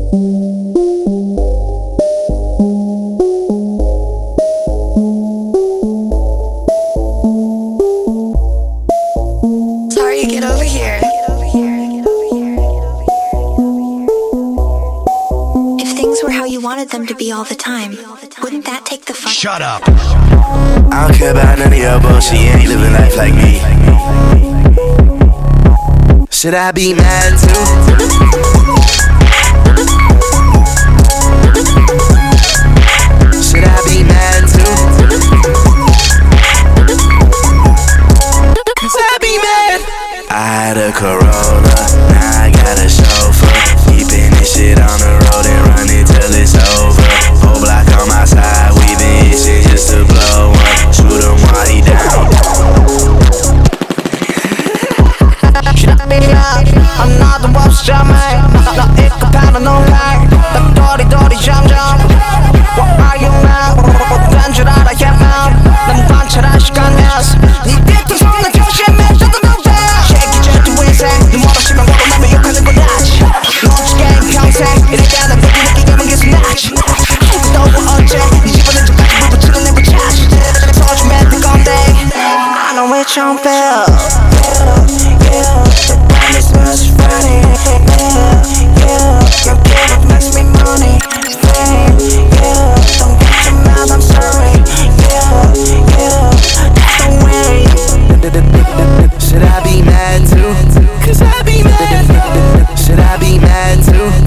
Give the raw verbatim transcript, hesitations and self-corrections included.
Sorry, get over here. If things were how you wanted them to be all the time, wouldn't that take the fun? Shut up. I don't care about none of your bullshit, you ain't living life like me. Should I be mad too? Should I be mad too? Cause I be mad. I had a Corolla, now I got a chauffeur. Keeping this shit on the road and running till it's over. Whole block on my side, we been itching just to blow one. Shoot him while he down. Should I be mad? I'm not the boss, jammy. 나 이거 paranoid. 딱 도리도리 점점. What are you now? 된 줄 알아, yeah man. 난 관찰할 시간이었어. 네 뒤통 손에 조심해, 저도 못해. 쉐기 제트 인생. 네 멀어지면 걸어 나면 욕하는 건 나지. 넌지 게임 평생. 이래야 난 거기 느끼게만 계속 나지. 또 언제? 네 집안에 좀까지 물 붙이는 내고 차지. 소주 멘트 건데. I know it don't feel. Yeah, yeah. The time is much funny. Yeah, yeah. Your gift makes me money. Fame, yeah. Don't get your mouth, I'm sorry. Yeah, yeah. That's the way. Should I be mad too? Cause I be mad. Should I be mad too?